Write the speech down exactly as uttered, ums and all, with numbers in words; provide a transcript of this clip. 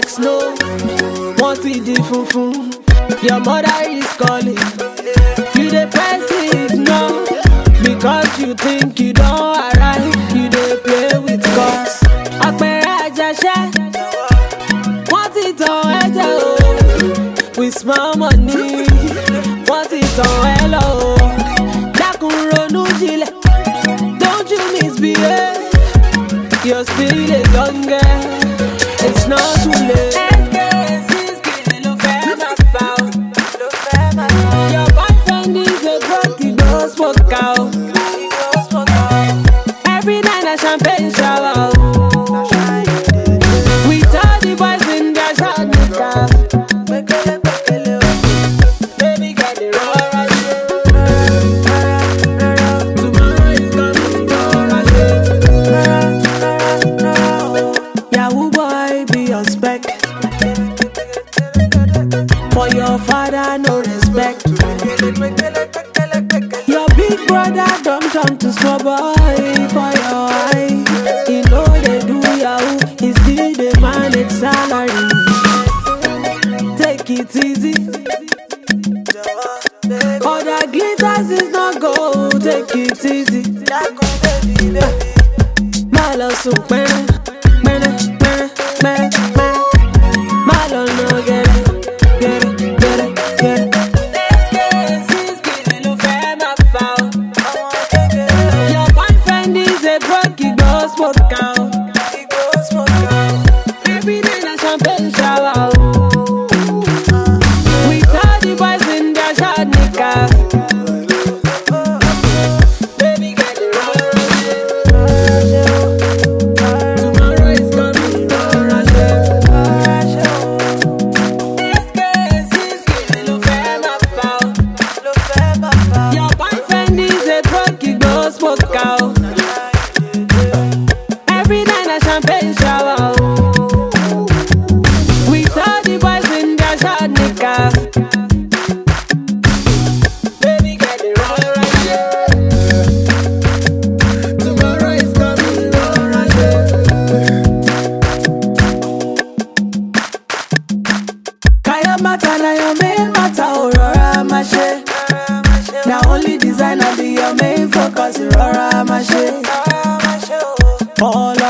like snow. Want it the funfun. Your mother is calling. You dey press it now because you think you don't arrive. You dey play with cause. Apẹ̀rẹ̀ àjàṣẹ́. Want it on ẹ̀jẹ̀ o. With small money. Want it on hello. Dákun ronú jinlẹ̀. Don't you misbehave. You're still a young girl. It's not too late. Your boyfriend is a drug, he does work out. Every night a champagne shower. With all the boys in their shot nigga. Baby got the roll. Tomorrow is coming, Yahoo boy, be on spec. For your father, no respect. Your big brother don't turn to small boy for your eye. He know they do yahoo, he still dey manage salary. Take it easy. Other glitters is not gold, take it easy. Malo sun pere, pere, pere, pere, pere. Malo no get it, get it, get it, get it. Your boyfriend is a drug, he goes smoke out. Every day a champagne shower. With all the boys in their shot nigga. Baby got the roll. Tomorrow is coming, Your boyfriend is a drug, he goes smoke out. Every night a champagne shower. With all the boys in their shot nigga. Baby got the roll right here. Tomorrow is coming, roll right here. Kaya mata na your main matter, Aurora Mashe. Now only designer be your main focus, Aurora Mashe. All